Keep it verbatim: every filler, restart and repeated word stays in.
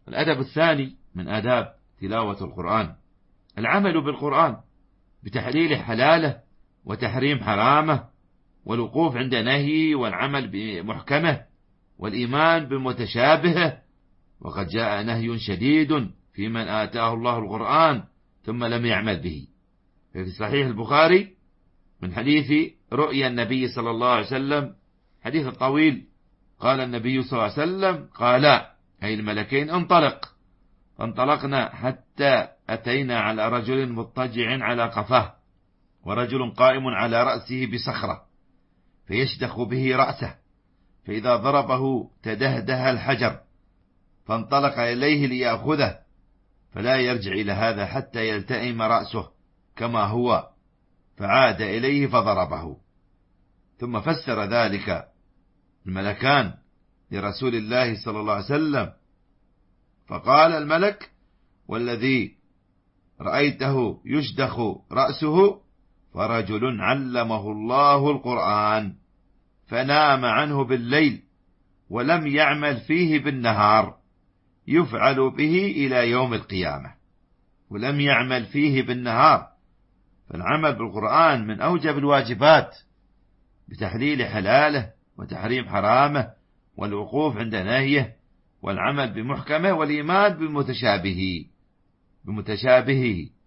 الأدب الثاني من آداب تلاوة القرآن العمل بالقرآن بتحليل حلاله وتحريم حرامه، والوقوف عند نهيه، والعمل بمحكمه، والإيمان بمتشابهه. وقد جاء نهي شديد في من آتاه الله القرآن ثم لم يعمل به. في صحيح البخاري من حديث رؤيا النبي صلى الله عليه وسلم، حديث طويل، قال النبي صلى الله عليه وسلم قال أي الملكين انطلق، فانطلقنا حتى أتينا على رجل مضطجع على قفاه، ورجل قائم على رأسه بصخرة فيشدخ به رأسه، فإذا ضربه تدهده الحجر، فانطلق إليه ليأخذه، فلا يرجع إلى هذا حتى يلتئم رأسه كما هو، فعاد إليه فضربه. ثم فسر ذلك الملكان لرسول الله صلى الله عليه وسلم، فقال الملك: والذي رأيته يشدخ رأسه فرجل علمه الله القرآن فنام عنه بالليل ولم يعمل فيه بالنهار، يفعل به إلى يوم القيامة. ولم يعمل فيه بالنهار، فالعمل بالقرآن من أوجب الواجبات بتحليل حلاله وتحريم حرامه، والوقوف عند نهيه، والعمل بمحكمه، والإيمان بمتشابهه بمتشابهه